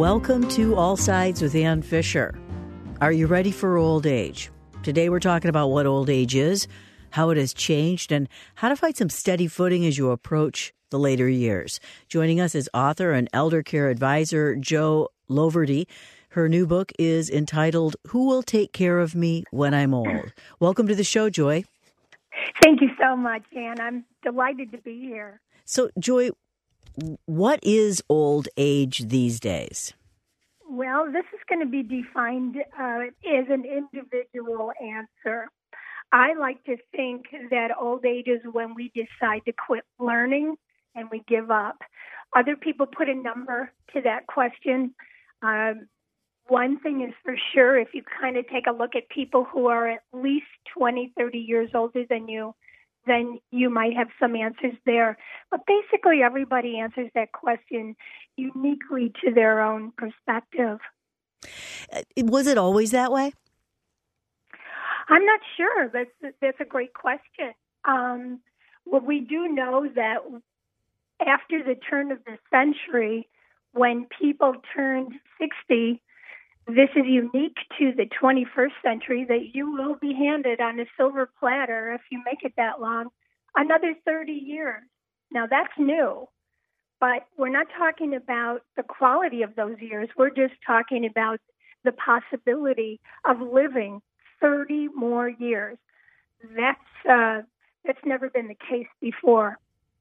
Welcome to All Sides with Ann Fisher. Are you ready for old age? Today we're talking about what old age is, how it has changed, and how to find some steady footing as you approach the later years. Joining us is author and elder care advisor Jo Loverty. Her new book is entitled, Who Will Take Care of Me When I'm Old? Welcome to the show, Joy. Thank you so much, Ann. I'm delighted to be here. So, Joy, what is old age these days? Well, this is going to be defined as an individual answer. I like to think that old age is when we decide to quit learning and we give up. Other people put a number to that question. One thing is for sure, if you kind of take a look at people who are at least 20, 30 years older than you, then you might have some answers there. But basically, everybody answers that question uniquely to their own perspective. Was it always that way? I'm not sure. That's a great question. Well, we do know that after the turn of the century, when people turned 60, this is unique to the 21st century, that you will be handed on a silver platter, if you make it that long, another 30 years. Now, that's new, but we're not talking about the quality of those years. We're just talking about the possibility of living 30 more years. That's never been the case before.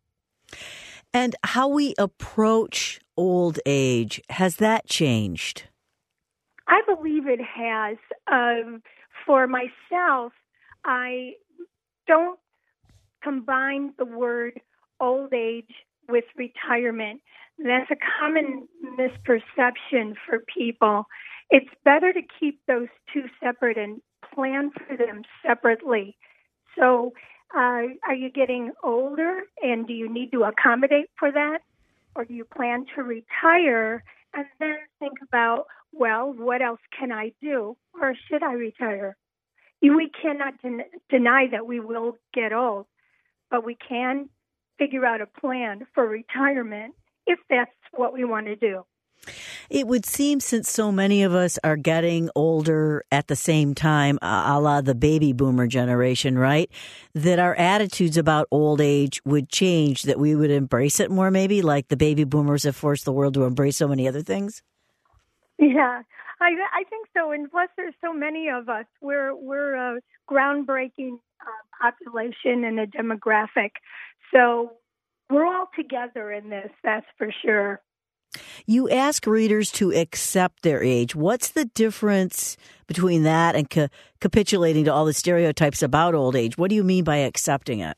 And how we approach old age, has that changed? I believe it has. For myself, I don't combine the word old age with retirement. That's a common misperception for people. It's better to keep those two separate and plan for them separately. So, are you getting older, and do you need to accommodate for that? Or do you plan to retire and then think about, well, what else can I do? Or should I retire? We cannot deny that we will get old, but we can figure out a plan for retirement if that's what we want to do. It would seem, since so many of us are getting older at the same time, a la the baby boomer generation, right, that our attitudes about old age would change, that we would embrace it more, maybe, like the baby boomers have forced the world to embrace so many other things? Yeah, I think so. And plus, there's so many of us. We're a groundbreaking population and a demographic. So we're all together in this, that's for sure. You ask readers to accept their age. What's the difference between that and capitulating to all the stereotypes about old age? What do you mean by accepting it?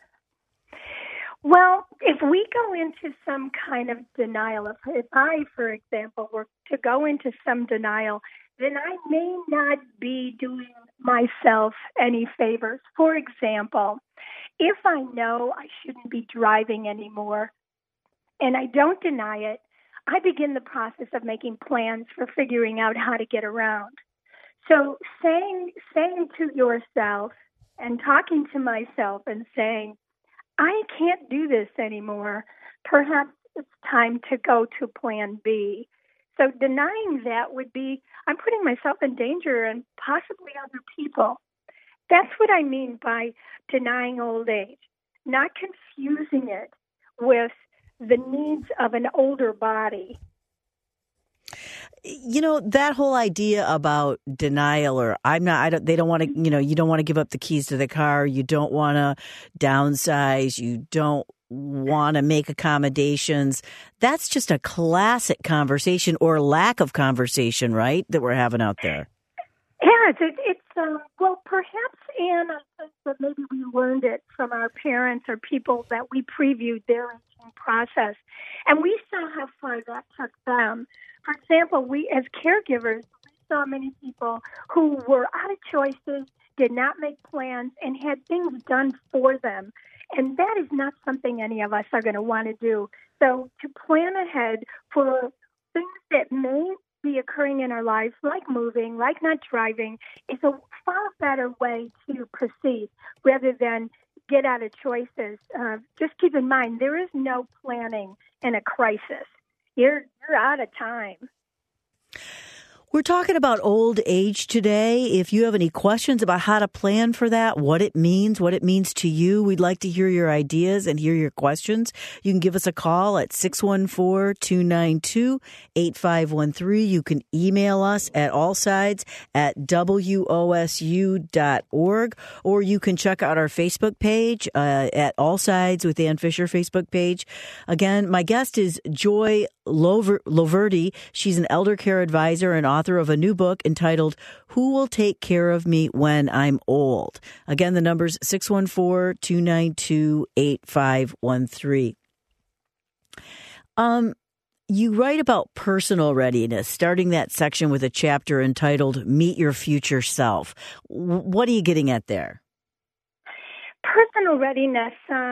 Well, if we go into some kind of denial, if I, for example, were to go into some denial, then I may not be doing myself any favors. For example, if I know I shouldn't be driving anymore and I don't deny it, I begin the process of making plans for figuring out how to get around. So saying to yourself and talking to myself and saying, I can't do this anymore, perhaps it's time to go to plan B. So denying that would be, I'm putting myself in danger and possibly other people. That's what I mean by denying old age, not confusing it with the needs of an older body. You know, that whole idea about denial, or they don't want to, you don't want to give up the keys to the car. You don't want to downsize. You don't want to make accommodations. That's just a classic conversation or lack of conversation, right, that we're having out there. Yeah, it's well, perhaps, Anne, I think that maybe we learned it from our parents or people that we previewed their aging process, and we saw how far that took them. For example, we as caregivers, we saw many people who were out of choices, did not make plans, and had things done for them. And that is not something any of us are going to want to do. So to plan ahead for things that may be occurring in our lives, like moving, like not driving, is a far better way to proceed rather than get out of choices. Just keep in mind, there is no planning in a crisis. You're out of time. We're talking about old age today. If you have any questions about how to plan for that, what it means to you, we'd like to hear your ideas and hear your questions. You can give us a call at 614-292-8513. You can email us at allsides@wosu.org, or you can check out our Facebook page at All Sides with Ann Fisher Facebook page. Again, my guest is Joy Loverde. She's an elder care advisor and author of a new book entitled Who Will Take Care of Me When I'm Old? Again, the number's 614-292-8513. You write about personal readiness, starting that section with a chapter entitled Meet Your Future Self. What are you getting at there? Personal readiness,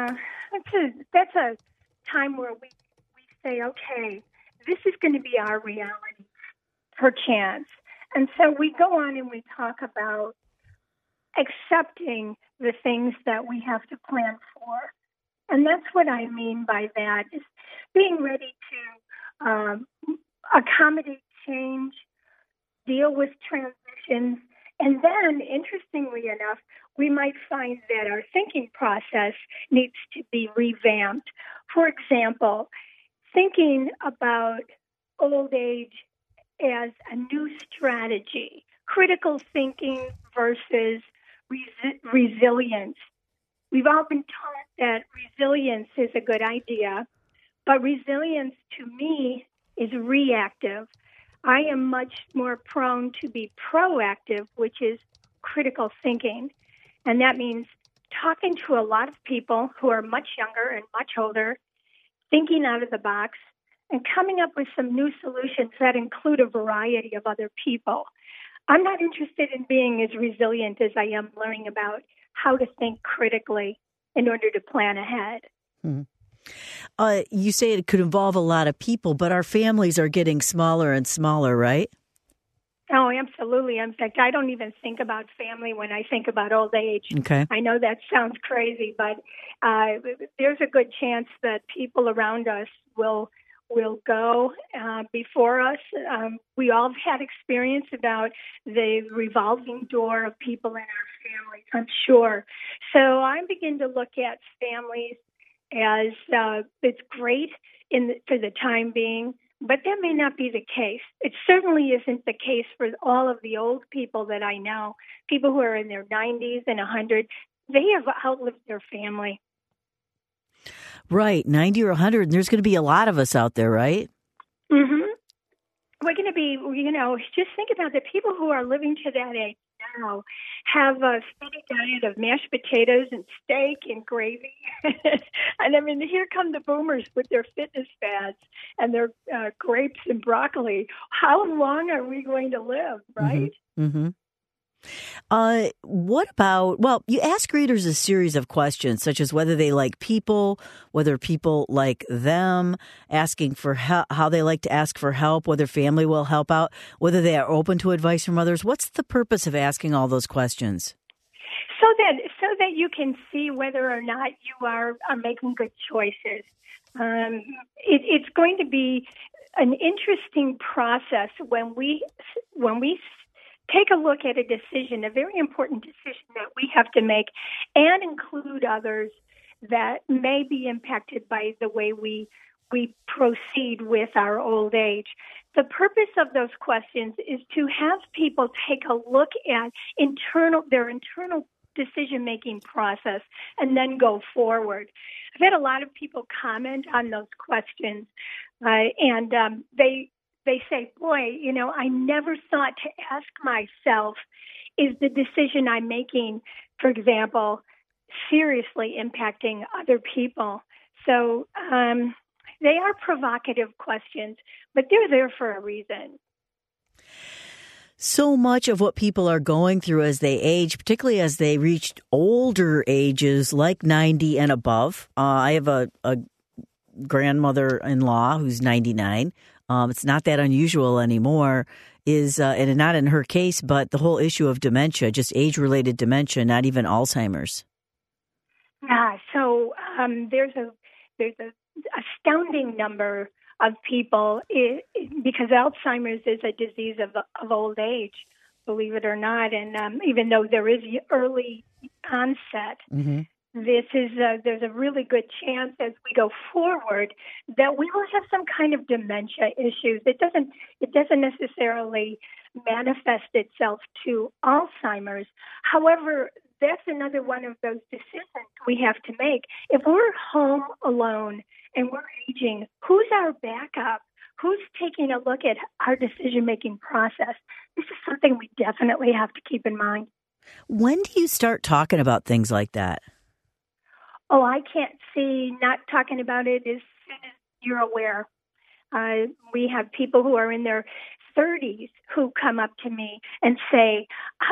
that's a time where we say, okay, this is going to be our reality, perchance. And so we go on and we talk about accepting the things that we have to plan for. And that's what I mean by that, is being ready to accommodate change, deal with transitions. And then, interestingly enough, we might find that our thinking process needs to be revamped. For example, thinking about old age as a new strategy, critical thinking versus resilience. We've all been taught that resilience is a good idea, but resilience to me is reactive. I am much more prone to be proactive, which is critical thinking. And that means talking to a lot of people who are much younger and much older, thinking out of the box, and coming up with some new solutions that include a variety of other people. I'm not interested in being as resilient as I am learning about how to think critically in order to plan ahead. Mm-hmm. You say it could involve a lot of people, but our families are getting smaller and smaller, right? Oh, absolutely. In fact, I don't even think about family when I think about old age. Okay. I know that sounds crazy, but there's a good chance that people around us will go before us. We all have had experience about the revolving door of people in our families, I'm sure. So I begin to look at families as it's great for the time being, but that may not be the case. It certainly isn't the case for all of the old people that I know, people who are in their 90s and 100. They have outlived their family. Right, 90 or 100, and there's going to be a lot of us out there, right? Mm-hmm. We're going to be, just think about the people who are living to that age now have a steady diet of mashed potatoes and steak and gravy. And I mean, here come the boomers with their fitness fads and their grapes and broccoli. How long are we going to live, right? Mm-hmm. What about, you ask readers a series of questions, such as whether they like people, whether people like them, asking for how they like to ask for help, whether family will help out, whether they are open to advice from others. What's the purpose of asking all those questions? So that you can see whether or not you are making good choices. It's going to be an interesting process when we take a look at a decision, a very important decision that we have to make, and include others that may be impacted by the way we proceed with our old age. The purpose of those questions is to have people take a look at their internal decision-making process and then go forward. I've had a lot of people comment on those questions, and they say, boy, I never thought to ask myself, is the decision I'm making, for example, seriously impacting other people? So they are provocative questions, but they're there for a reason. So much of what people are going through as they age, particularly as they reach older ages like 90 and above. I have a grandmother-in-law who's 99. It's not that unusual anymore, and not in her case, but the whole issue of dementia, just age-related dementia, not even Alzheimer's. So there's a astounding number of people, because Alzheimer's is a disease of old age, believe it or not. And even though there is early onset, there's a really good chance as we go forward that we will have some kind of dementia issues. It doesn't necessarily manifest itself to Alzheimer's. However, that's another one of those decisions we have to make. If we're home alone and we're aging, who's our backup? Who's taking a look at our decision-making process? This is something we definitely have to keep in mind. When do you start talking about things like that? Oh, I can't see not talking about it as soon as you're aware. We have people who are in their 30s who come up to me and say,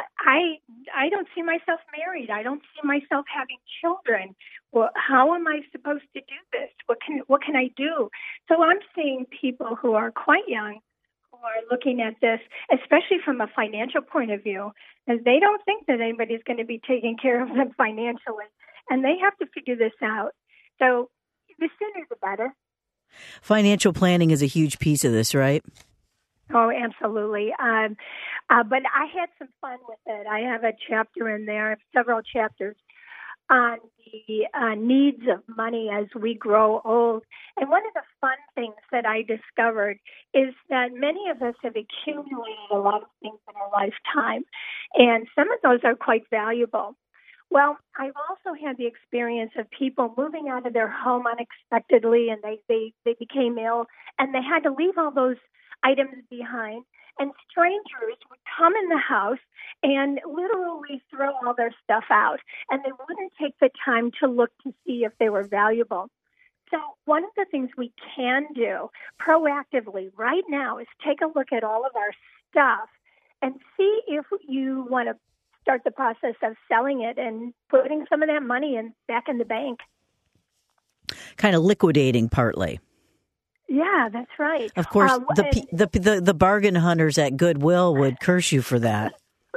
I don't see myself married. I don't see myself having children. Well, how am I supposed to do this? What can I do? So I'm seeing people who are quite young who are looking at this, especially from a financial point of view, as they don't think that anybody's going to be taking care of them financially, and they have to figure this out. So the sooner the better. Financial planning is a huge piece of this, right? Oh, absolutely. But I had some fun with it. I have a chapter in there, several chapters on the needs of money as we grow old. And one of the fun things that I discovered is that many of us have accumulated a lot of things in our lifetime, and some of those are quite valuable. Well, I've also had the experience of people moving out of their home unexpectedly, and they became ill, and they had to leave all those items behind, and strangers would come in the house and literally throw all their stuff out, and they wouldn't take the time to look to see if they were valuable. So one of the things we can do proactively right now is take a look at all of our stuff and see if you want to start the process of selling it and putting some of that money back in the bank. Kind of liquidating partly. Yeah, that's right. Of course, the bargain hunters at Goodwill would curse you for that.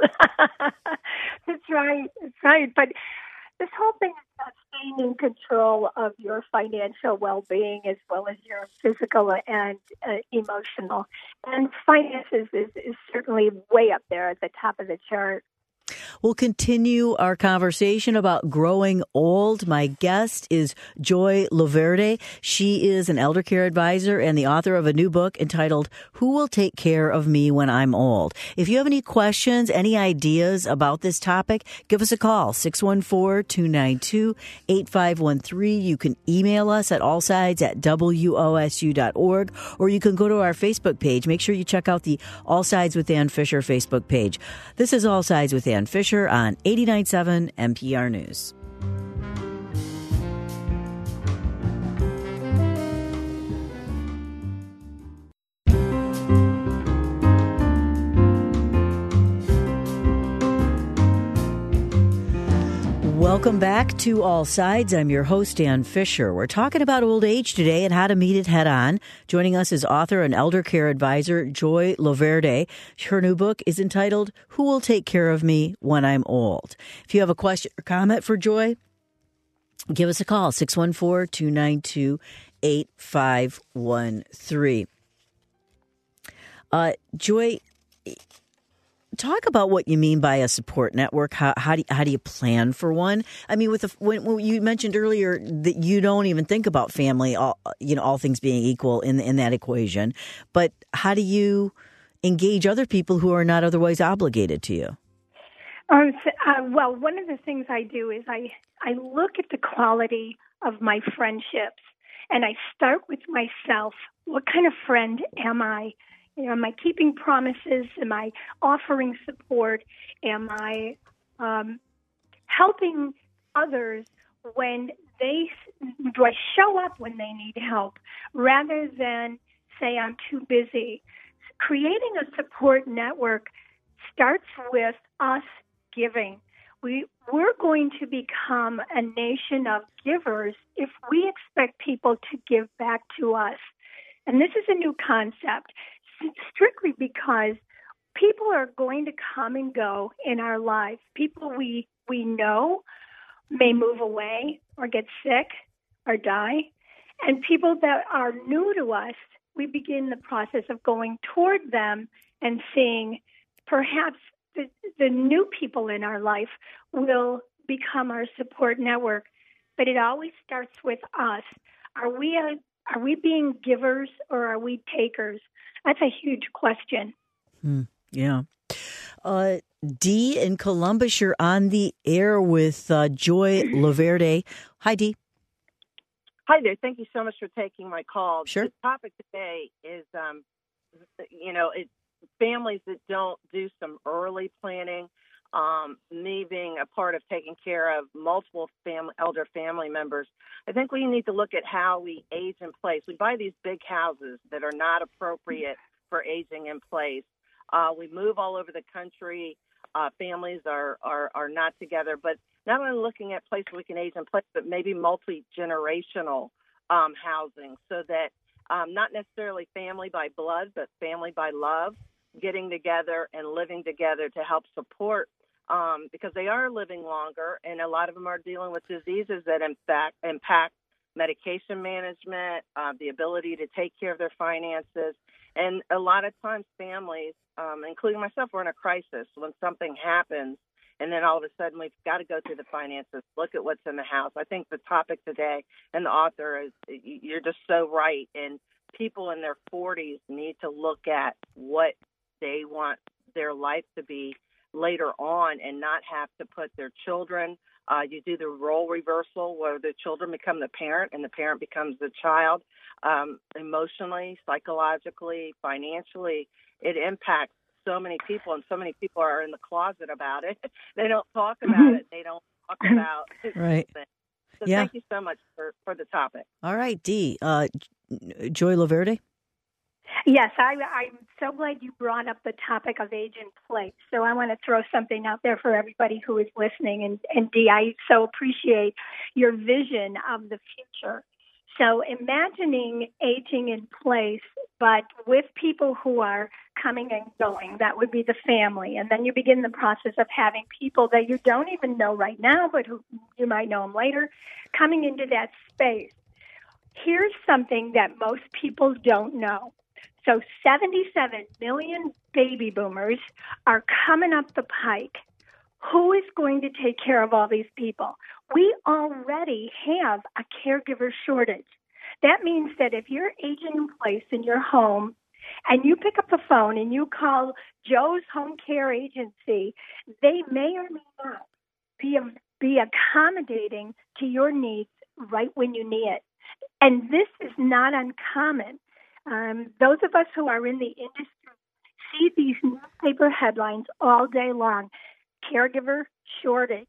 That's right. That's right. But this whole thing is about staying in control of your financial well-being as well as your physical and emotional. And finances is certainly way up there at the top of the chart. We'll continue our conversation about growing old. My guest is Joy Loverde. She is an elder care advisor and the author of a new book entitled Who Will Take Care of Me When I'm Old? If you have any questions, any ideas about this topic, give us a call, 614-292-8513. You can email us at allsides@wosu.org, or you can go to our Facebook page. Make sure you check out the All Sides with Ann Fisher Facebook page. This is All Sides with Ann Fisher on 89.7 NPR News. Welcome back to All Sides. I'm your host, Ann Fisher. We're talking about old age today and how to meet it head on. Joining us is author and elder care advisor Joy Loverde. Her new book is entitled Who Will Take Care of Me When I'm Old? If you have a question or comment for Joy, give us a call, 614-292-8513. Joy, talk about what you mean by a support network. How do you plan for one? I mean, when you mentioned earlier that you don't even think about family, all things being equal in that equation. But how do you engage other people who are not otherwise obligated to you? Well, one of the things I do is I look at the quality of my friendships, and I start with myself. What kind of friend am I? Am I keeping promises? Am I offering support? Am I helping others when do I show up when they need help rather than say I'm too busy? Creating a support network starts with us giving. We're going to become a nation of givers if we expect people to give back to us. And this is a new concept. Strictly because people are going to come and go in our lives. People we know may move away or get sick or die. And people that are new to us, we begin the process of going toward them and seeing perhaps the new people in our life will become our support network. But it always starts with us. Are we being givers or are we takers? That's a huge question. Yeah. Dee in Columbus, you're on the air with Joy Laverde. Hi, Dee. Hi there. Thank you so much for taking my call. Sure. The topic today is, it's families that don't do some early planning, me being a part of taking care of multiple elder family members. I think we need to look at how we age in place. We buy these big houses that are not appropriate for aging in place. We move all over the country. Families are not together, but not only looking at places we can age in place, but maybe multi-generational housing, so that not necessarily family by blood, but family by love, getting together and living together to help support, because they are living longer, and a lot of them are dealing with diseases that impact medication management, the ability to take care of their finances. And a lot of times families, including myself, we're in a crisis when something happens, and then all of a sudden we've got to go through the finances, look at what's in the house. I think the topic today and the author is, you're just so right. And people in their 40s need to look at what they want their life to be later on and not have to put their children. You do the role reversal where the children become the parent and the parent becomes the child. Emotionally, psychologically, financially, it impacts so many people, and so many people are in the closet about it. They don't talk about it. They don't talk about it. Right. So Thank you so much for the topic. All right, Dee. Joy Laverde? Yes, I'm so glad you brought up the topic of age in place. So I want to throw something out there for everybody who is listening. And Dee, I so appreciate your vision of the future. So imagining aging in place, but with people who are coming and going, that would be the family. And then you begin the process of having people that you don't even know right now, but who you might know them later, coming into that space. Here's something that most people don't know. So 77 million baby boomers are coming up the pike. Who is going to take care of all these people? We already have a caregiver shortage. That means that if you're aging in place in your home and you pick up the phone and you call Joe's Home Care Agency, they may or may not be accommodating to your needs right when you need it. And this is not uncommon. Those of us who are in the industry see these newspaper headlines all day long. Caregiver shortage.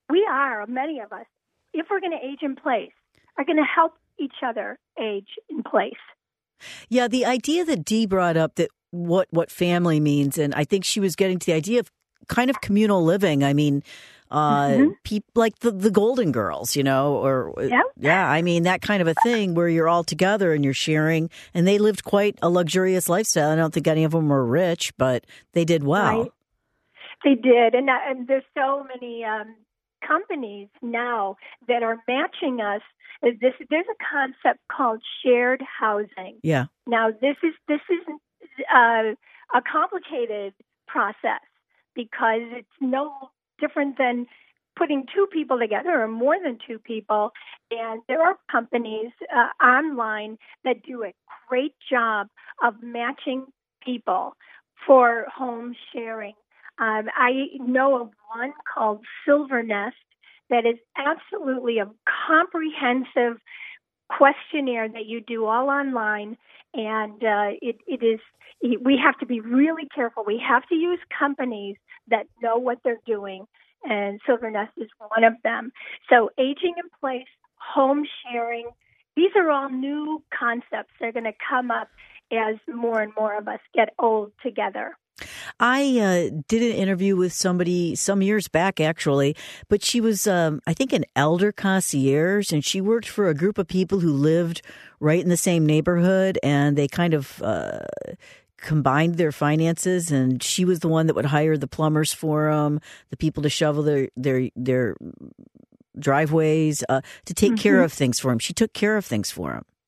Many of us, if we're going to age in place, are going to help each other age in place. Yeah, the idea that Dee brought up, that what family means, and I think she was getting to the idea of kind of communal living. I mean, people like the Golden Girls, I mean, that kind of a thing where you're all together and you're sharing, and they lived quite a luxurious lifestyle. I don't think any of them were rich, but they did well. Right. They did, and there's so many companies now that are matching us. There's a concept called shared housing. Yeah. Now this is a complicated process because it's no different than putting two people together or more than two people. And there are companies online that do a great job of matching people for home sharing. I know of one called Silver Nest that is absolutely a comprehensive questionnaire that you do all online. And it is, we have to be really careful. We have to use companies that know what they're doing. And Silver Nest is one of them. So aging in place, home sharing, these are all new concepts that are going to come up as more and more of us get old together. I did an interview with somebody some years back, actually, but she was, I think, an elder concierge, and she worked for a group of people who lived right in the same neighborhood, and they kind of combined their finances, and she was the one that would hire the plumbers for them, the people to shovel their driveways, to take care of things for them. She took care of things for them.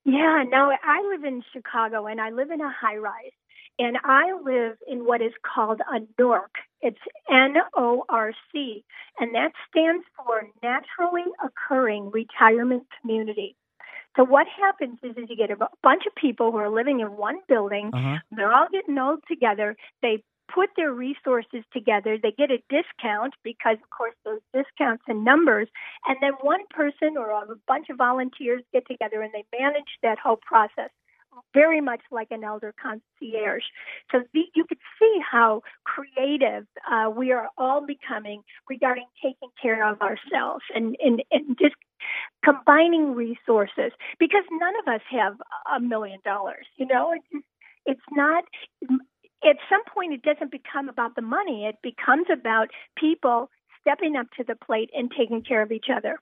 Yeah, now I live in Chicago and I live in a high rise. And I live in what is called a NORC. It's NORC, and that stands for Naturally Occurring Retirement Community. So what happens is you get a bunch of people who are living in one building. Uh-huh. They're all getting old together. They put their resources together. They get a discount because, of course, those discounts in numbers. And then one person or a bunch of volunteers get together and they manage that whole process, very much like an elder concierge. So you could see how creative we are all becoming regarding taking care of ourselves and just combining resources, because none of us have $1 million. You know, it's not. At some point, it doesn't become about the money. It becomes about people stepping up to the plate and taking care of each other.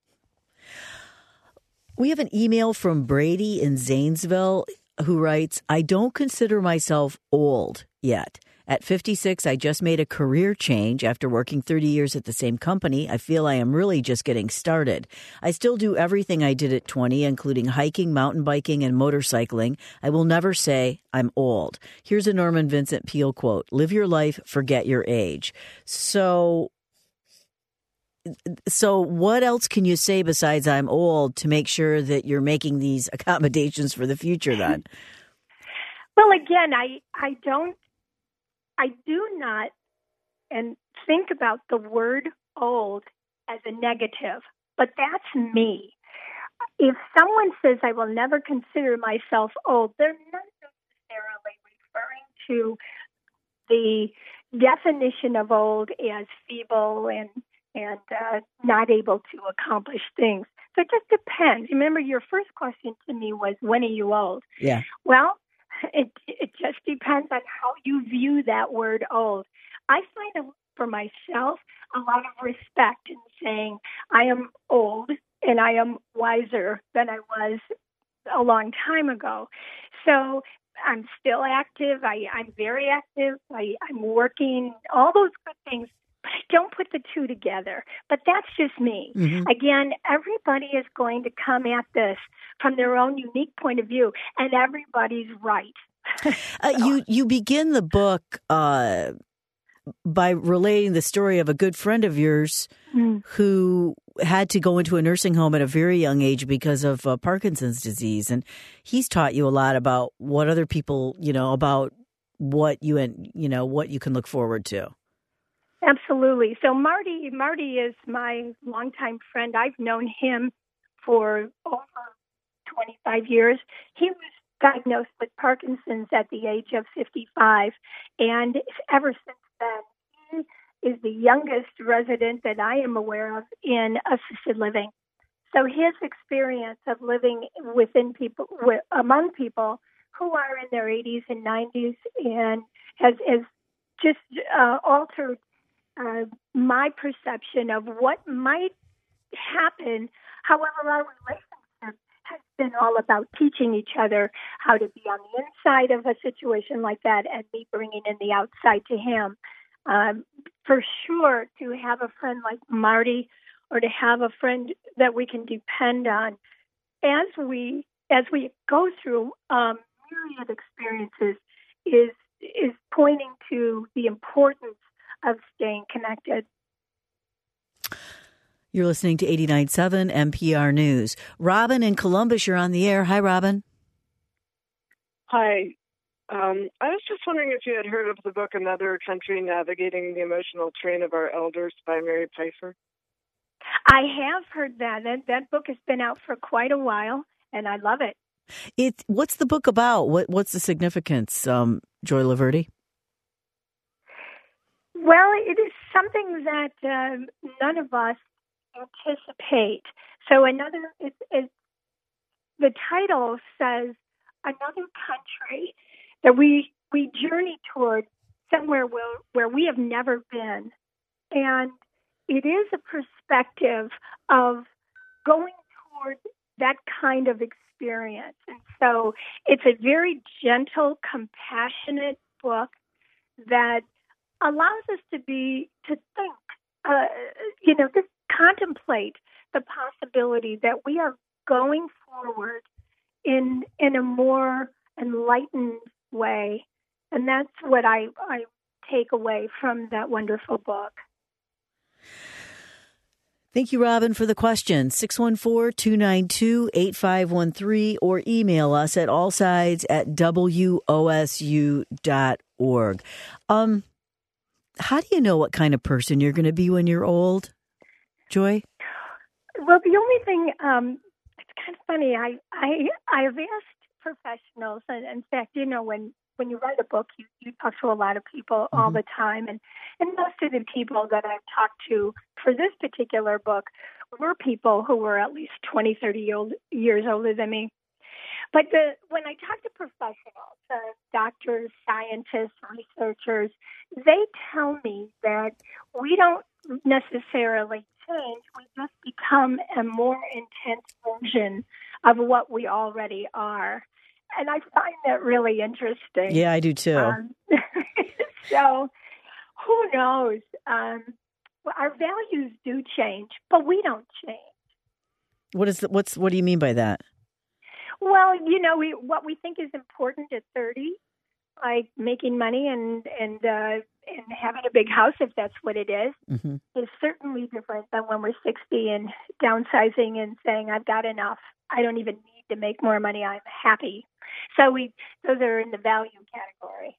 We have an email from Brady in Zanesville who writes, I don't consider myself old yet. At 56, I just made a career change after working 30 years at the same company. I feel I am really just getting started. I still do everything I did at 20, including hiking, mountain biking, and motorcycling. I will never say I'm old. Here's a Norman Vincent Peale quote, live your life, forget your age. So what else can you say besides I'm old to make sure that you're making these accommodations for the future then? Well, again, I do not and think about the word old as a negative, but that's me. If someone says I will never consider myself old, they're not necessarily referring to the definition of old as feeble and not able to accomplish things. So it just depends. Remember, your first question to me was, when are you old? Yeah. Well, it just depends on how you view that word old. I find for myself a lot of respect in saying I am old and I am wiser than I was a long time ago. So I'm still active. I'm very active. I'm working, all those good things. But I don't put the two together. But that's just me. Mm-hmm. Again, everybody is going to come at this from their own unique point of view, and everybody's right. You begin the book by relating the story of a good friend of yours who had to go into a nursing home at a very young age because of Parkinson's disease. And he's taught you a lot about what other people, about what you can look forward to. Absolutely. So Marty is my longtime friend. I've known him for over 25 years. He was diagnosed with Parkinson's at the age of 55, and ever since then, he is the youngest resident that I am aware of in assisted living. So his experience of living among people who are in their 80s and 90s and has just altered my perception of what might happen. However, our relationship has been all about teaching each other how to be on the inside of a situation like that and me bringing in the outside to him. For sure, to have a friend like Marty or to have a friend that we can depend on as we go through myriad experiences is pointing to the importance of staying connected. You're listening to 89.7 NPR News. Robin in Columbus, you're on the air. Hi, Robin. Hi. I was just wondering if you had heard of the book Another Country, Navigating the Emotional Terrain of Our Elders by Mary Pfeiffer. I have heard that. That book has been out for quite a while, and I love it. What's the book about? What's the significance, Joy Laverde? Well, it is something that none of us anticipate. So the title says another country that we journey toward somewhere where we have never been. And it is a perspective of going toward that kind of experience. And so it's a very gentle, compassionate book that allows us to think, to contemplate the possibility that we are going forward in a more enlightened way. And that's what I take away from that wonderful book. Thank you, Robin, for the question. 614-292-8513 or email us at allsides@wosu.org. How do you know what kind of person you're going to be when you're old, Joy? Well, the only thing, it's kind of funny. I have asked professionals, and in fact, when you write a book, you talk to a lot of people all the time, and most of the people that I've talked to for this particular book were people who were at least 20, 30 years older than me. But when I talk to professionals, doctors, scientists, researchers, they tell me that we don't necessarily change. We just become a more intense version of what we already are. And I find that really interesting. Yeah, I do too. So who knows? Our values do change, but we don't change. What do you mean by that? Well, what we think is important at 30, like making money and having a big house, if that's what it is certainly different than when we're 60 and downsizing and saying, I've got enough. I don't even need to make more money. I'm happy. So those are in the value category.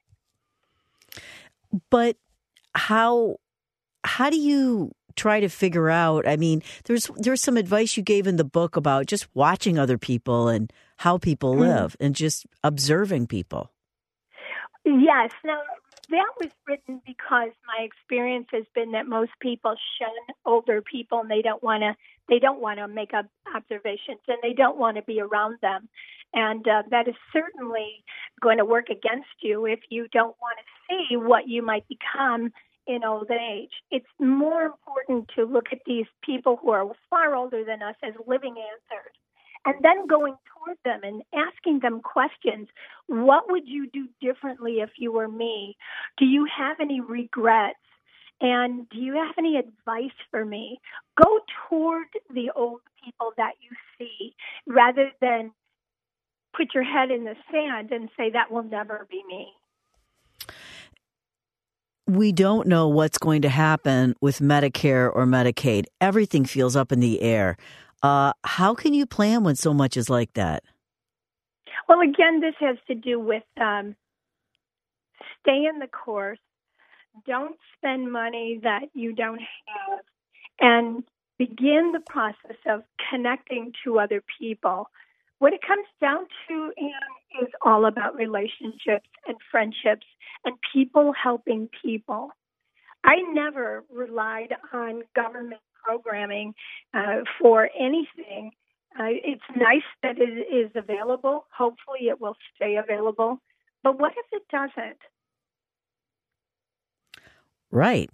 But how do you try to figure out? I mean, there's some advice you gave in the book about just watching other people and how people live and just observing people. Yes. Now, that was written because my experience has been that most people shun older people, and they don't want to make observations, and they don't want to be around them. And that is certainly going to work against you if you don't want to see what you might become in old age. It's more important to look at these people who are far older than us as living answers, and then going toward them and asking them questions. What would you do differently if you were me? Do you have any regrets? And do you have any advice for me? Go toward the old people that you see rather than put your head in the sand and say, that will never be me. We don't know what's going to happen with Medicare or Medicaid. Everything feels up in the air. How can you plan when so much is like that? Well, again, this has to do with stay in the course. Don't spend money that you don't have, and begin the process of connecting to other people. What it comes down to, Anne, is all about relationships and friendships and people helping people. I never relied on government programming for anything. It's nice that it is available. Hopefully it will stay available. But what if it doesn't? Right.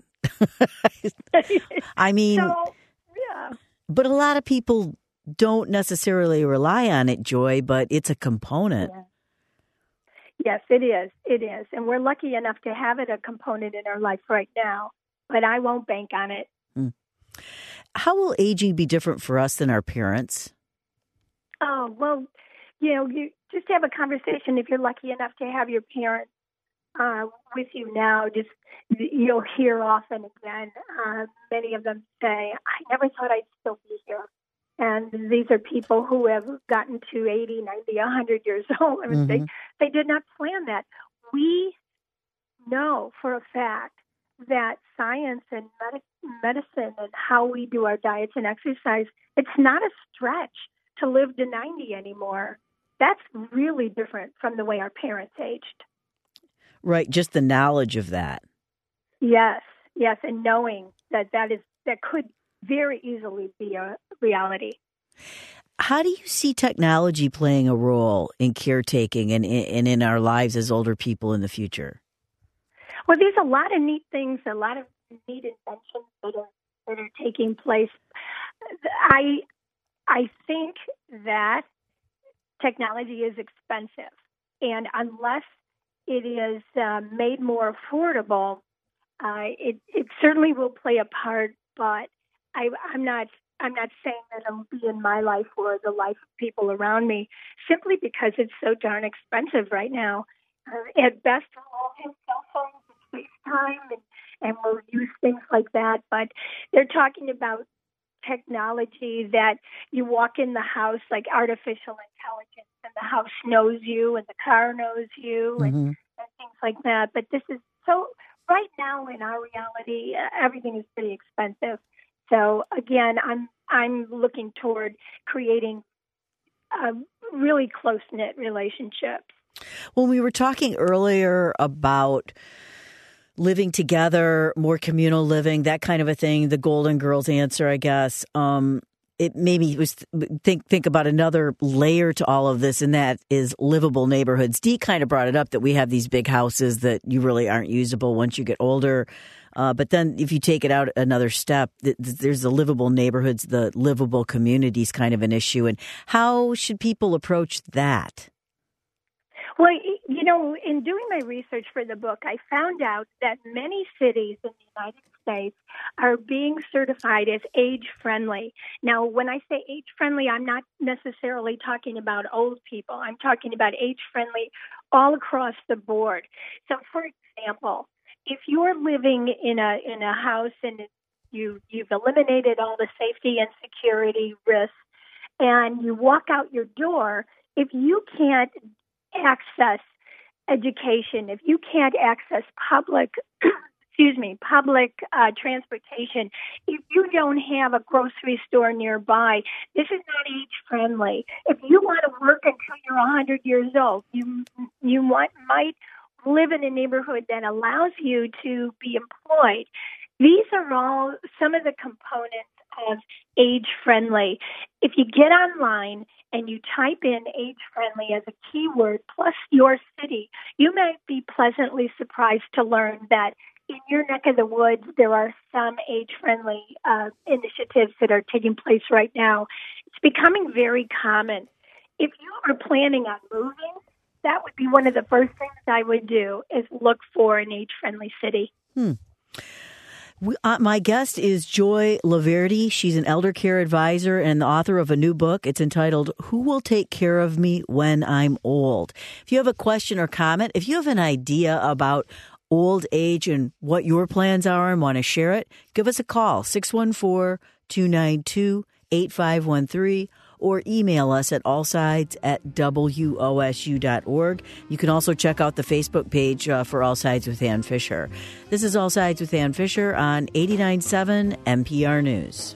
I mean, yeah. But a lot of people don't necessarily rely on it, Joy, but it's a component. Yeah. Yes, it is. It is. And we're lucky enough to have it a component in our life right now, but I won't bank on it. How will aging be different for us than our parents? Oh, well, you just have a conversation. If you're lucky enough to have your parents with you now, you'll hear often again, many of them say, I never thought I'd still be here. And these are people who have gotten to 80, 90, 100 years old. I mean, they did not plan that. We know for a fact that science and medicine and how we do our diets and exercise, it's not a stretch to live to 90 anymore. That's really different from the way our parents aged. Right, just the knowledge of that. Yes, and knowing that could very easily be a reality. How do you see technology playing a role in caretaking and in our lives as older people in the future? Well, there's a lot of neat things, a lot of neat inventions that are taking place. I think that technology is expensive, and unless it is made more affordable, it certainly will play a part, but I'm not saying that it'll be in my life or the life of people around me, simply because it's so darn expensive right now. At best, we'll all have cell phones and FaceTime, and we'll use things like that. But they're talking about technology that you walk in the house, like artificial intelligence, and the house knows you and the car knows you, and things like that. But this is so, right now in our reality, everything is pretty expensive. So again, I'm looking toward creating really close-knit relationships. When we were talking earlier about living together, more communal living, that kind of a thing, the Golden Girls answer, I guess, it made me think about another layer to all of this, and that is livable neighborhoods. Dee kind of brought it up that we have these big houses that you really aren't usable once you get older. But then if you take it out another step, there's the livable neighborhoods, the livable communities kind of an issue. And how should people approach that? Well, you know, in doing my research for the book, I found out that many cities in the United States are being certified as age-friendly. Now, when I say age-friendly, I'm not necessarily talking about old people. I'm talking about age-friendly all across the board. So, for example, if you're living in a house and you've eliminated all the safety and security risks, and you walk out your door, if you can't access education, if you can't access public transportation, if you don't have a grocery store nearby, this is not age friendly. If you want to work until you're 100 years old, you might live in a neighborhood that allows you to be employed. These are all some of the components of age-friendly. If you get online and you type in age-friendly as a keyword plus your city, you might be pleasantly surprised to learn that in your neck of the woods, there are some age-friendly initiatives that are taking place right now. It's becoming very common. If you are planning on moving, that would be one of the first things I would do is look for an age-friendly city. My guest is Joy Laverde. She's an elder care advisor and the author of a new book. It's entitled, Who Will Take Care of Me When I'm Old? If you have a question or comment, if you have an idea about old age and what your plans are and want to share it, give us a call, 614-292-8513, or email us at allsides@wosu.org. You can also check out the Facebook page for All Sides with Ann Fisher. This is All Sides with Ann Fisher on 89.7 NPR News.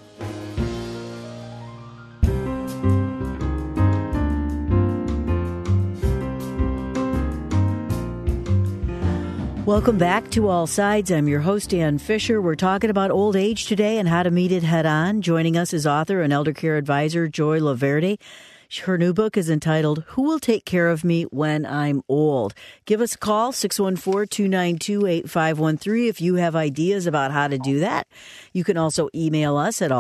Welcome back to All Sides. I'm your host, Ann Fisher. We're talking about old age today and how to meet it head on. Joining us is author and elder care advisor Joy Laverde. Her new book is entitled, Who Will Take Care of Me When I'm Old? Give us a call, 614-292-8513, if you have ideas about how to do that. You can also email us at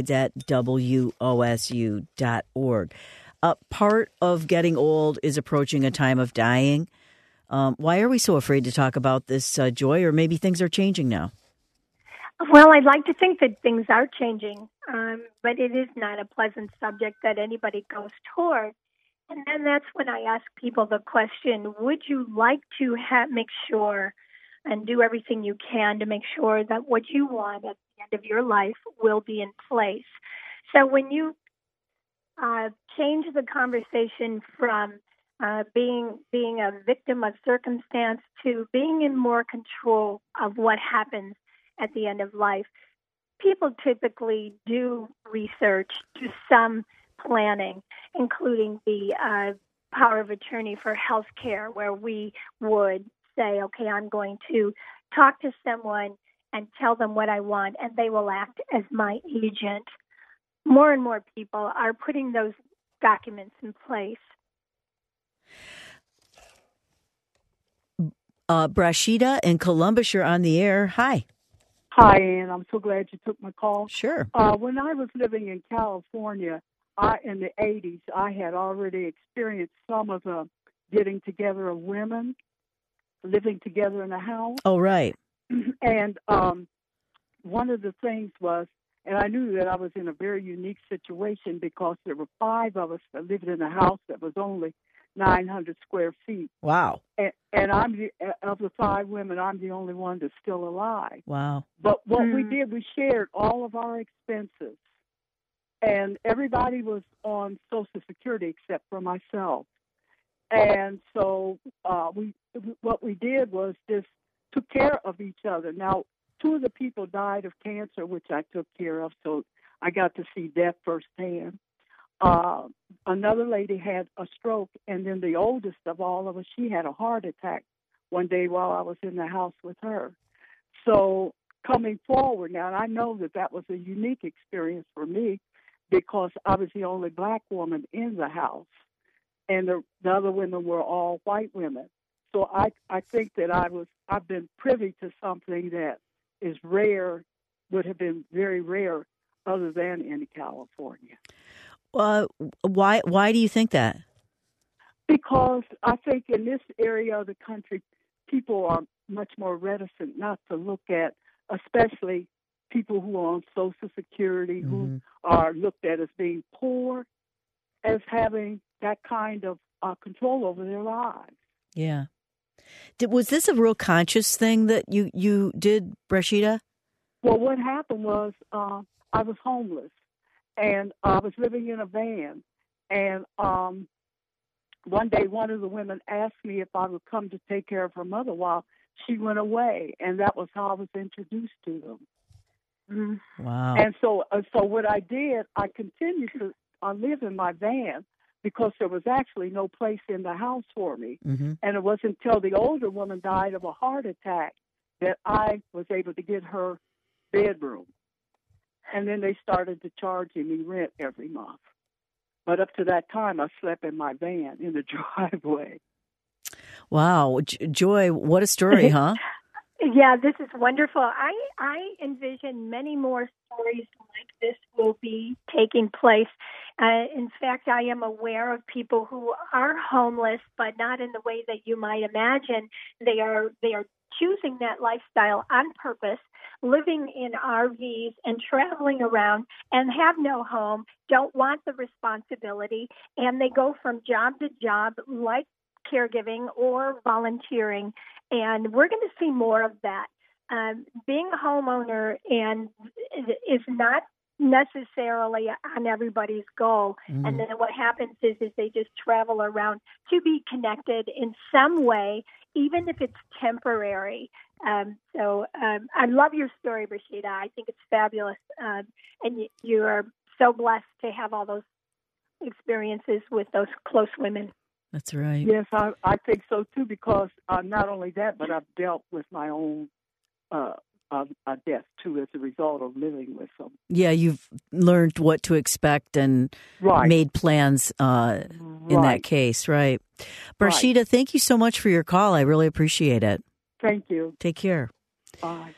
allsides@wosu.org. Part of getting old is approaching a time of dying. Why are we so afraid to talk about this, Joy, or maybe things are changing now? Well, I'd like to think that things are changing, but it is not a pleasant subject that anybody goes toward. And then that's when I ask people the question, would you like to make sure and do everything you can to make sure that what you want at the end of your life will be in place? So when you change the conversation from being a victim of circumstance to being in more control of what happens at the end of life, people typically do research, do some planning, including the power of attorney for health care, where we would say, okay, I'm going to talk to someone and tell them what I want, and they will act as my agent. More and more people are putting those documents in place. Brashida and Columbus, you're on the air. Hi. Hi, Ann. I'm so glad you took my call. Sure. When I was living in California in the 80s, I had already experienced some of the getting together of women living together in a house. Oh, right. And one of the things was And I knew that I was in a very unique situation because there were 5 of us that lived in a house that was only 900 square feet. Wow. And of the 5 women, I'm the only one that's still alive. Wow. But what we did, we shared all of our expenses. And everybody was on Social Security except for myself. And so what we did was just took care of each other. Now, 2 of the people died of cancer, which I took care of, so I got to see death firsthand. Another lady had a stroke, and then the oldest of all of us, she had a heart attack one day while I was in the house with her. So coming forward now, and I know that was a unique experience for me because I was the only black woman in the house, and the other women were all white women. So I think that I've been privy to something that is rare, would have been very rare other than in California. Why do you think that? Because I think in this area of the country, people are much more reticent not to look at, especially people who are on Social Security, who are looked at as being poor, as having that kind of control over their lives. Yeah. Was this a real conscious thing that you did, Rashida? Well, what happened was I was homeless, and I was living in a van. And one day, one of the women asked me if I would come to take care of her mother while she went away, and that was how I was introduced to them. Wow. And so what I did, I continued to live in my van because there was actually no place in the house for me. And it wasn't until the older woman died of a heart attack that I was able to get her bedroom. And then they started to charging me rent every month. But up to that time, I slept in my van in the driveway. Wow. Joy, what a story, huh? Yeah, this is wonderful. I envision many more stories like this will be taking place. In fact, I am aware of people who are homeless, but not in the way that you might imagine. They are choosing that lifestyle on purpose, living in RVs and traveling around and have no home, don't want the responsibility, and they go from job to job like caregiving or volunteering, and we're going to see more of that. Being a homeowner and is not necessarily on everybody's goal, and then what happens is they just travel around to be connected in some way, even if it's temporary. So I love your story, Rashida. I think it's fabulous, and you are so blessed to have all those experiences with those close women. That's right. Yes, I think so, too, because not only that, but I've dealt with my own death, too, as a result of living with them. Yeah, you've learned what to expect and made plans in that case, right? Rashida, thank you so much for your call. I really appreciate it. Thank you. Take care. Bye.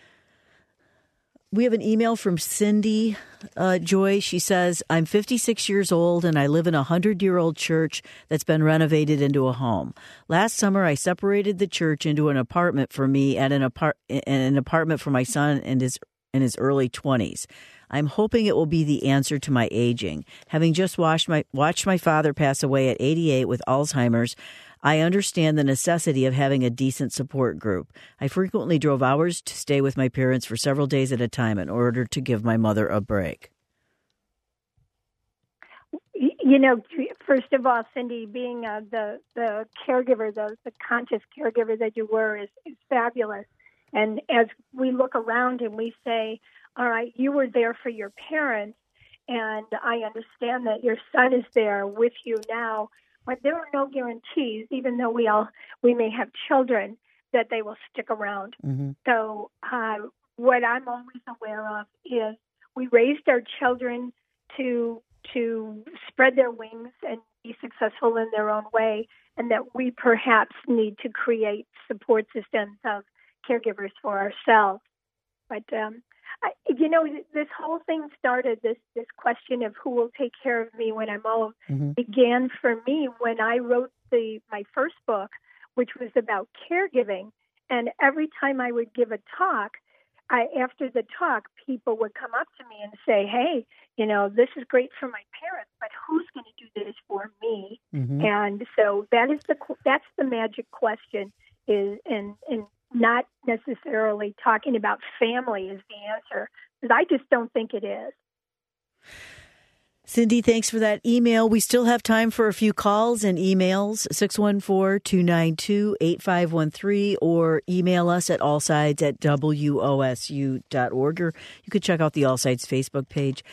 We have an email from Cindy Joy. She says, I'm 56 years old and I live in a 100-year-old church that's been renovated into a home. Last summer, I separated the church into an apartment for me and an apartment for my son in his early 20s. I'm hoping it will be the answer to my aging. Having just watched my father pass away at 88 with Alzheimer's, I understand the necessity of having a decent support group. I frequently drove hours to stay with my parents for several days at a time in order to give my mother a break. You know, first of all, Cindy, being the caregiver, the conscious caregiver that you were is fabulous. And as we look around and we say, all right, you were there for your parents, and I understand that your son is there with you now, but there are no guarantees, even though we may have children, that they will stick around. So what I'm always aware of is we raised our children to spread their wings and be successful in their own way, and that we perhaps need to create support systems of caregivers for ourselves. But this whole thing started, this question of who will take care of me when I'm old, began for me when I wrote my first book, which was about caregiving. And every time I would give a talk, after the talk, people would come up to me and say, "Hey, this is great for my parents, but who's going to do this for me?" Mm-hmm. And so that's the magic question, is and not necessarily talking about family is the answer, because I just don't think it is. Cindy, thanks for that email. We still have time for a few calls and emails, 614-292-8513, or email us at allsides@wosu.org, or you could check out the All Sides Facebook page.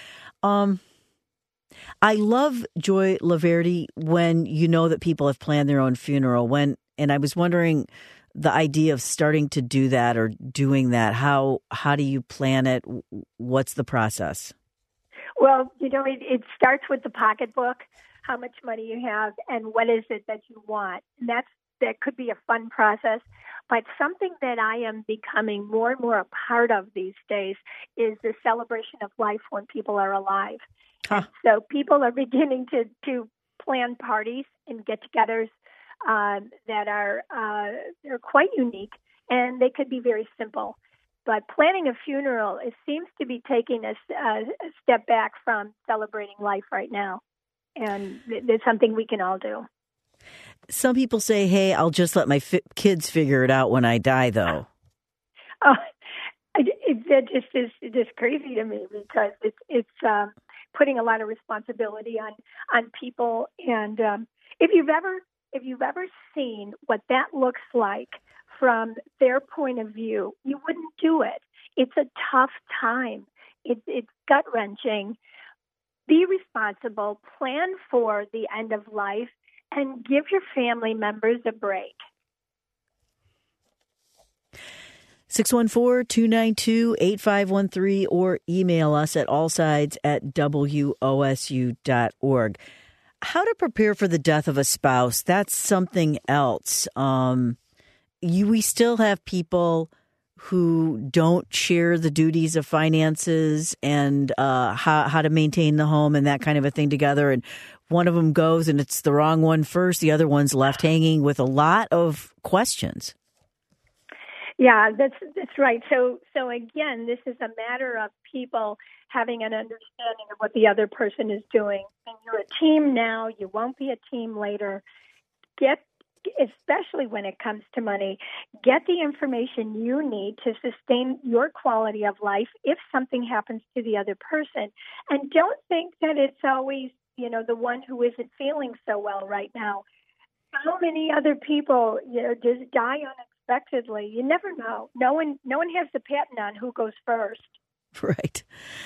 I love, Joy Laverde, when you know that people have planned their own funeral. And I was wondering the idea of starting to do that or doing that. How do you plan it? What's the process? Well, it starts with the pocketbook, how much money you have, and what is it that you want. And that could be a fun process. But something that I am becoming more and more a part of these days is the celebration of life when people are alive. Huh. So people are beginning to plan parties and get-togethers that are they're quite unique, and they could be very simple. But planning a funeral, it seems to be taking a step back from celebrating life right now. And it's something we can all do. Some people say, hey, I'll just let my kids figure it out when I die, though. Oh, it just is just crazy to me, because it's putting a lot of responsibility on people. And if you've ever seen what that looks like from their point of view, you wouldn't do it. It's a tough time. It's gut-wrenching. Be responsible, plan for the end of life, and give your family members a break. 614-292-8513, or email us at allsides@wosu.org. How to prepare for the death of a spouse, that's something else. We still have people who don't share the duties of finances and how to maintain the home and that kind of a thing together. And one of them goes and it's the wrong one first. The other one's left hanging with a lot of questions. Yeah, that's right. So again, this is a matter of people having an understanding of what the other person is doing. And you're a team now. You won't be a team later. Especially when it comes to money, get the information you need to sustain your quality of life if something happens to the other person. And don't think that it's always, the one who isn't feeling so well right now. So many other people, just die unexpectedly. You never know. No one has the patent on who goes first. Right.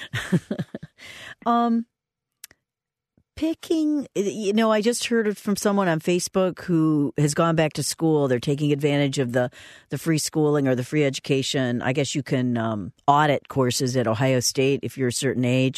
Picking, I just heard from someone on Facebook who has gone back to school. They're taking advantage of the free schooling or the free education. I guess you can audit courses at Ohio State if you're a certain age.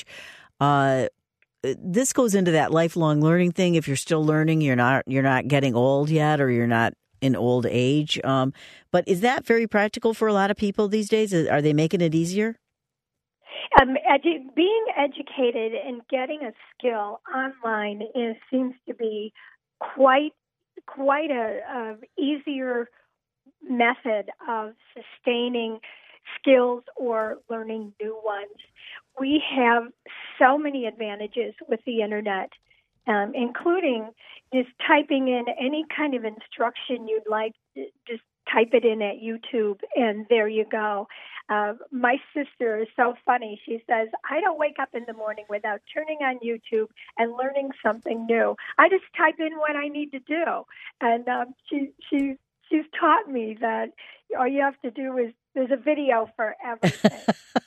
This goes into that lifelong learning thing. If you're still learning, you're not getting old yet, or you're not in old age. But is that very practical for a lot of people these days? Are they making it easier? Being educated and getting a skill online seems to be quite a easier method of sustaining skills or learning new ones. We have so many advantages with the internet, including just typing in any kind of instruction you'd like. Just type it in at YouTube, and there you go. My sister is so funny. She says, I don't wake up in the morning without turning on YouTube and learning something new. I just type in what I need to do. And she's taught me that all you have to do is, there's a video for everything.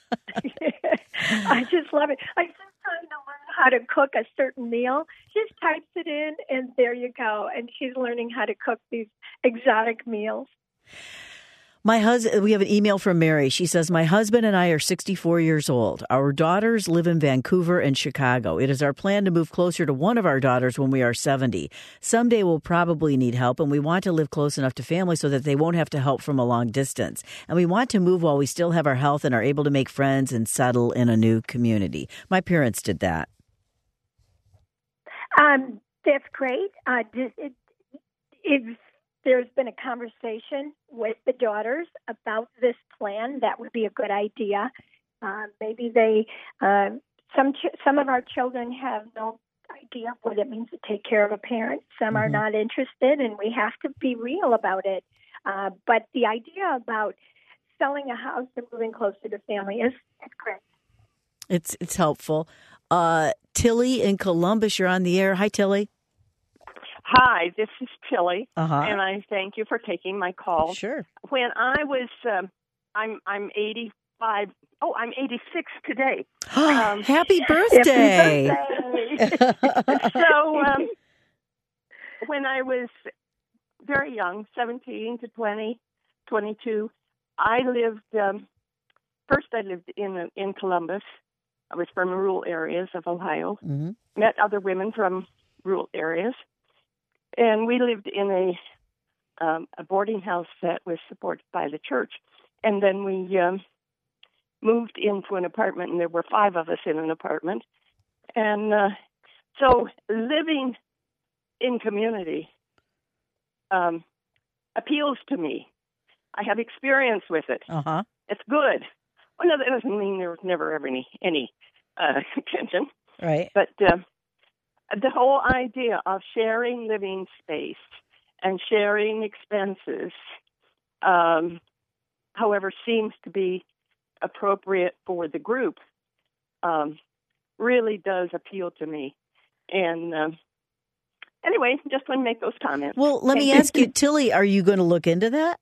I just love it. I'm just trying to learn how to cook a certain meal. She just types it in, and there you go. And she's learning how to cook these exotic meals. We have an email from Mary. She says, my husband and I are 64 years old. Our daughters live in Vancouver and Chicago. It is our plan to move closer to one of our daughters when we are 70. Someday we'll probably need help, and we want to live close enough to family so that they won't have to help from a long distance. And we want to move while we still have our health and are able to make friends and settle in a new community. My parents did that. That's great. there's been a conversation with the daughters about this plan, that would be a good idea. Maybe some of our children have no idea of what it means to take care of a parent. Some are not interested, and we have to be real about it. But the idea about selling a house and moving closer to family is great. It's helpful. Tilly in Columbus, you're on the air. Hi, Tilly. Hi, this is Tilly, Uh-huh. and I thank you for taking my call. Sure. When I was, I'm 85. Oh, I'm 86 today. Happy birthday! So, when I was very young, 17 to 20, 22, I lived. First, I lived in Columbus. I was from rural areas of Ohio. Mm-hmm. Met other women from rural areas, and we lived in a boarding house that was supported by the church. And then we moved into an apartment, and there were 5 of us in an apartment. And so living in community appeals to me. I have experience with it. Uh-huh. It's good. Well, no, that doesn't mean there was never ever any tension. Right. But the whole idea of sharing living space and sharing expenses, however, seems to be appropriate for the group, really does appeal to me. And anyway, just want to make those comments. Well, let me ask you, Tilly, are you going to look into that?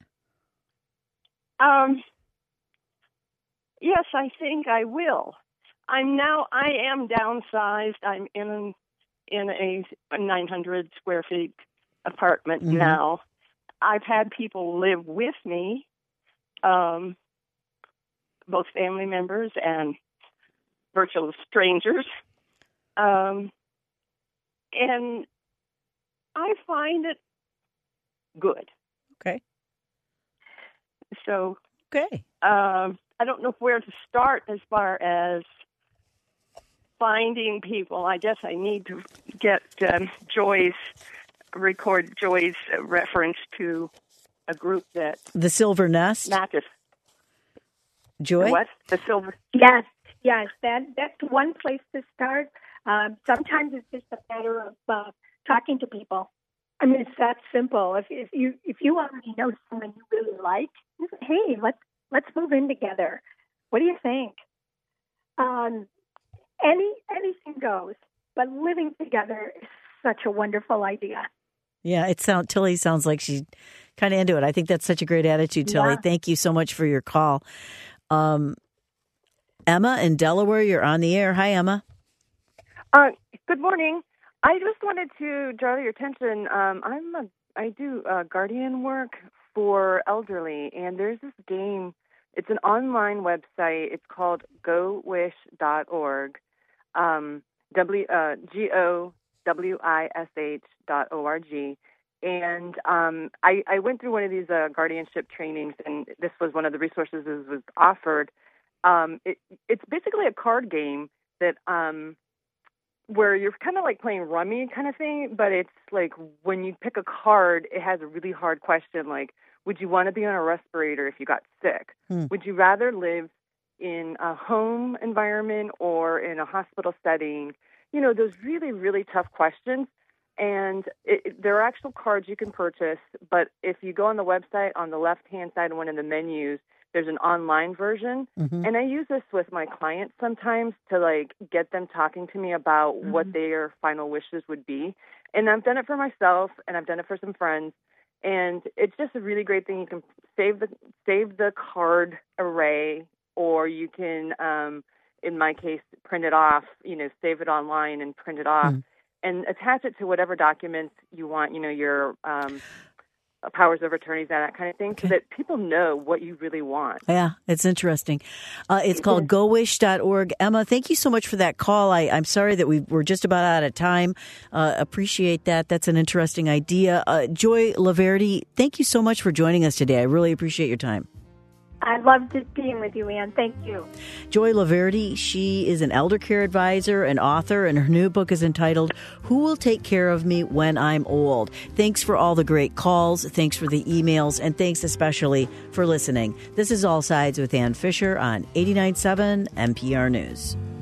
Yes, I think I will. I am downsized. I'm in a 900 square feet apartment now. I've had people live with me, both family members and virtual strangers. And I find it good. Okay. So, okay. I don't know where to start as far as finding people. I guess I need to get record Joy's reference to a group that The Silver Nest. matches. Joy. What? The Silver. Yes, that's one place to start. Sometimes it's just a matter of talking to people. I mean, it's that simple. If you already know someone you really like, you say, hey, let's move in together. What do you think? Anything goes, but living together is such a wonderful idea. Yeah, Tilly sounds like she's kind of into it. I think that's such a great attitude, Tilly. Yeah. Thank you so much for your call. Emma in Delaware, you're on the air. Hi, Emma. Good morning. I just wanted to draw your attention. I do guardian work for elderly, and there's this game. It's an online website. It's called GoWish.org, GOWISH.org. And I went through one of these guardianship trainings, and this was one of the resources that was offered. It's basically a card game that where you're kind of like playing rummy kind of thing, but it's like when you pick a card, it has a really hard question like, would you want to be on a respirator if you got sick? Would you rather live in a home environment or in a hospital setting? You know, those really, really tough questions. And there are actual cards you can purchase, but if you go on the website, on the left-hand side, one of the menus, there's an online version. And I use this with my clients sometimes to like get them talking to me about what their final wishes would be. And I've done it for myself, and I've done it for some friends. And it's just a really great thing. You can save the card array, or you can, in my case, print it off. You know, save it online and print it off, and attach it to whatever documents you want. You know, your powers of attorneys and that kind of thing, so that people know what you really want. Yeah, it's interesting. It's called GoWish.org. Emma, thank you so much for that call. I'm sorry that we're just about out of time. Appreciate that. That's an interesting idea. Joy Laverde, thank you so much for joining us today. I really appreciate your time. I loved it being with you, Ann. Thank you. Joy Laverde, she is an elder care advisor and author, and her new book is entitled, Who Will Take Care of Me When I'm Old? Thanks for all the great calls. Thanks for the emails. And thanks especially for listening. This is All Sides with Ann Fisher on 89.7 NPR News.